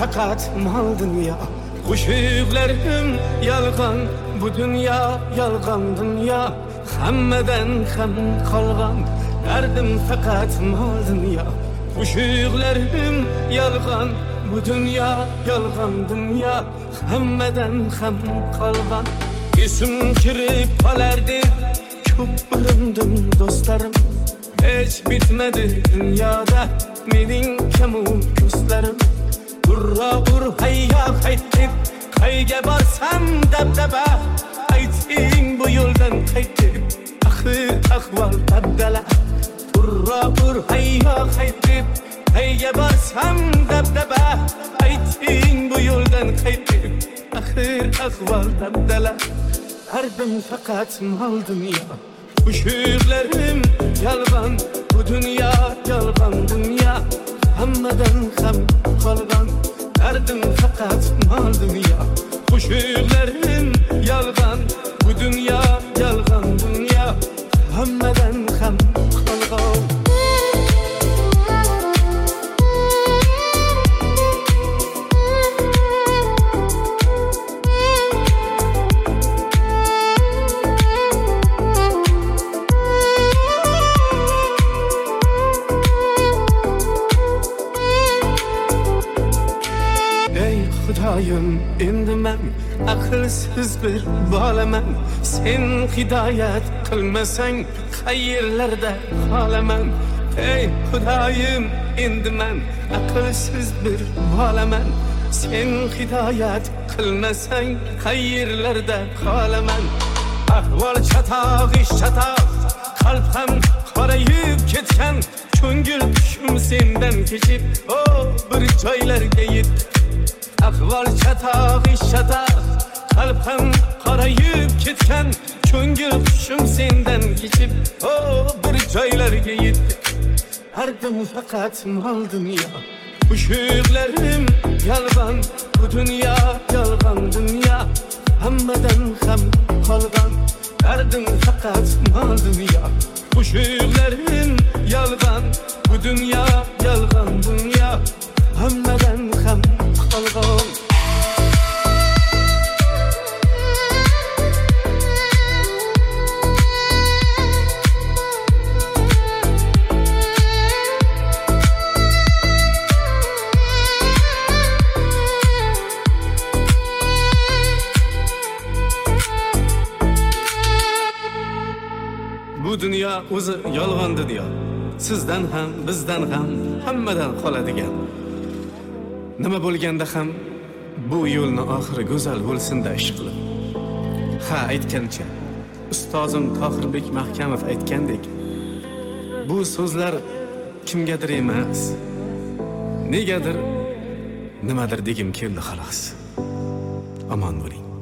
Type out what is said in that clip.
faqat mol dunyo. Qo'shiqlarim yolg'on, bu dunyo yolg'on dunyo. Hammadan ham qolgan dardim faqat mol dunyo. Qo'shiqlarim yolg'on, bu dunyo yolg'on dunyo. Hammadan ham qolgan esim kirib qolardi. Ko'p bilindim do'stlarim, hech bitmadi dunyoda mening kamu ko'zlarim. Urra ur hayya qaytib, qayga borsam dabdaba. Ayting bu yo'ldan qaytib, axir ahvol tabdala. Urra ur hayya qaytib, qayga borsam dabdaba. Ayting bu yo'ldan qaytib, axir ahvol tabdala. Dardim faqat mol dunyo. Qo'shiqlarim yolg'on, bu dunyo yolg'on dunyo. Hammadan ham qolgan dardim faqat mol dunyo. Qo'shiqlarim yolg'on, bu dunyo yolg'on dunyo. Hammadan ham qolgan Xudoyim, endi men aqlsiz bir bolaman. Sen hidoyat qilmasang qayerlarda qolaman. Ey Xudoyim, endi men aqlsiz bir bolaman. Sen hidoyat qilmasang qayerlarda qolaman. Ahvol chatoq, ish chatoq, qalb ham qorayib ketgan. Ko'ngil tushim sendan kechib, bir joylarga yetdi. Ahvol chatoq, ish chatoq, qalb ham qorayib ketgan. Ko'ngil tushim sendan kechib, bir joylarga yetdi. Dardim faqat mol dunyo. Qo'shiqlarim yolg'on, bu dunyo yolg'on dunyo. Hammadan ham qolgan dardim faqat mol dunyo. Qo'shiqlarim yolg'on, bu dunyo yolg'on dunyo. Hammadan ham qolgan bu dunyo o'zi yolg'on dunyo. Sizdan ham, bizdan ham, hammadan qoladigan. Nima bo'lganda ham bu yo'lni oxiri go'zal bo'lsin-da ishqilib. Ha, aytgancha ustozim Tohirbek Mahkamov aytgandek, bu so'zlar kimgadir emas, negadir, nimadir degim keldi xolos. Omon bo'ling.